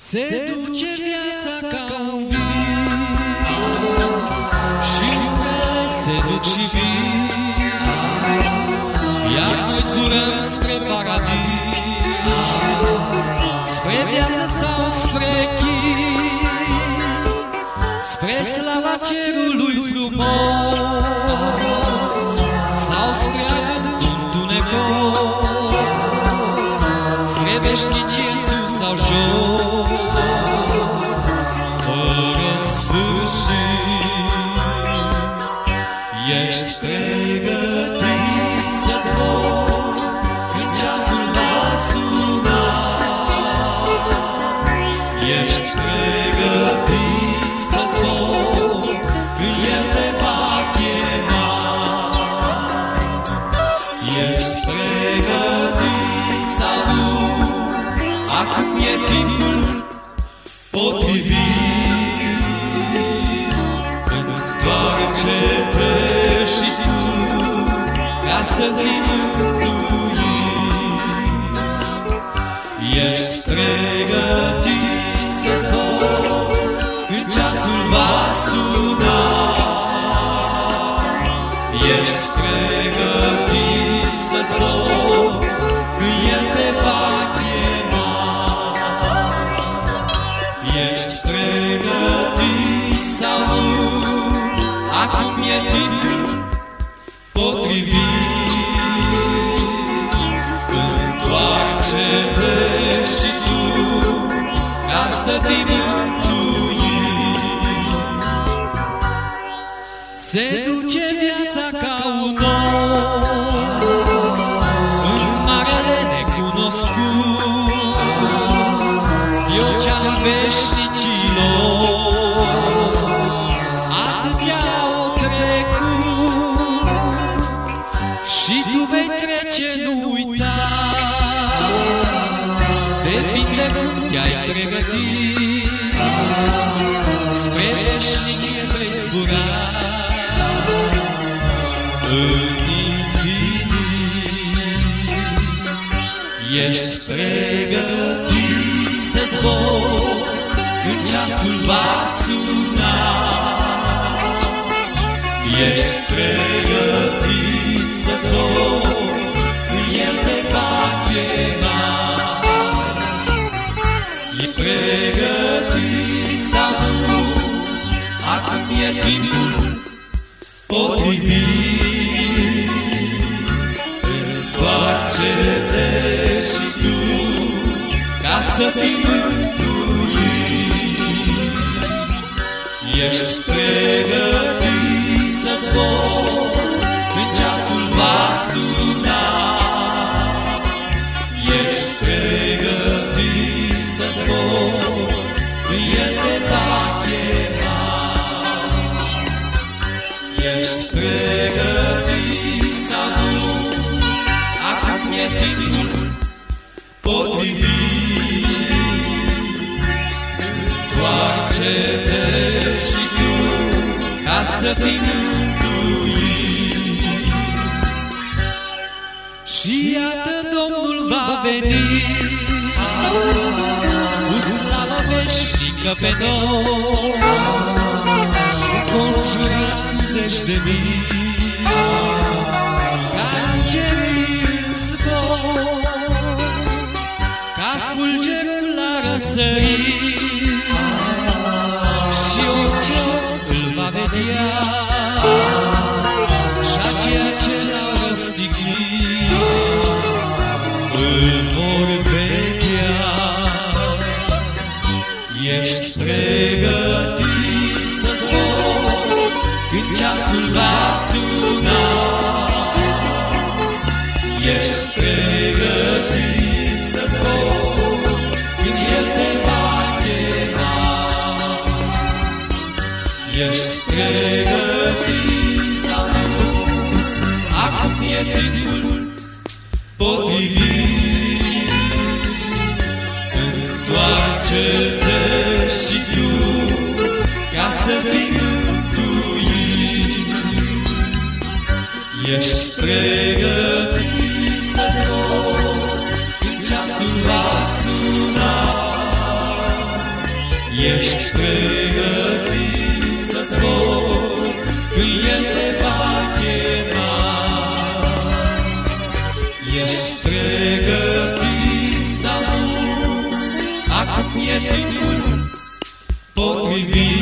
Se duce viața ca un vis și unele se duc și vin, iar noi zburăm spre paradis, spre viață sau spre chin, spre slava cerului frumos sau spre adâncul întunecos, spre veșnicie sus sau jos, fără sfârșit. Ești pregătit să zbori când ceasul va suna, ești pregătit să zbori când El te va chema, ești pregătit sau nu, acum e timpul potrivit. Întoarce-te și tu ca să fii mântuit. Ești pregătit să zbori când ceasul va suna, ești pregătit să zbori când El te va chema, ești pregătit sau nu, acum e timpul potrivit. Întoarce-te și tu ca să fii mântuit. Se duce viața ca un om în marele necunoscut, e oceanul veșnicilor, atâția au trecut și tu vei trece, nu uita, depinde cum te-ai pregătit, spre veșnicie vei zbura în infinit. Ești pregătit să zbori când ceasul va suna, ești pregătit să zbori când El te va chema, e pregătit sau nu, acum e timpul potrivit. Întoarce-te și tu ca să fii mântuit. Ești pregătit să zbori când ceasul va suna, ești pregătit să zbori când El te va chema, ești pregătit sau nu, acum e timpul potrivit. Întoarce-te și tu ca să fii mântuit. Și iată Domnul va veni cu slavă veșnică pe noi, înconjurat cu zeci de mii, ca îngerii în zbor, ca fulgerul la răsărit, și orice îl va vedea, și aceia ce l-au răstignit îl vor vedea. Ești pregătit să zbori când ceasul va suna, ești pregătit să zbori când El te va chema, ești pregătit sau nu, acum e timpul potrivit. Întoarce-te și tu ca să fii mântuit. Ești pregătit să zbori când ceasul va suna, Ești pregătit să zbori când El te va chema. Ești pregătit sau nu? Acum e timpul potrivit.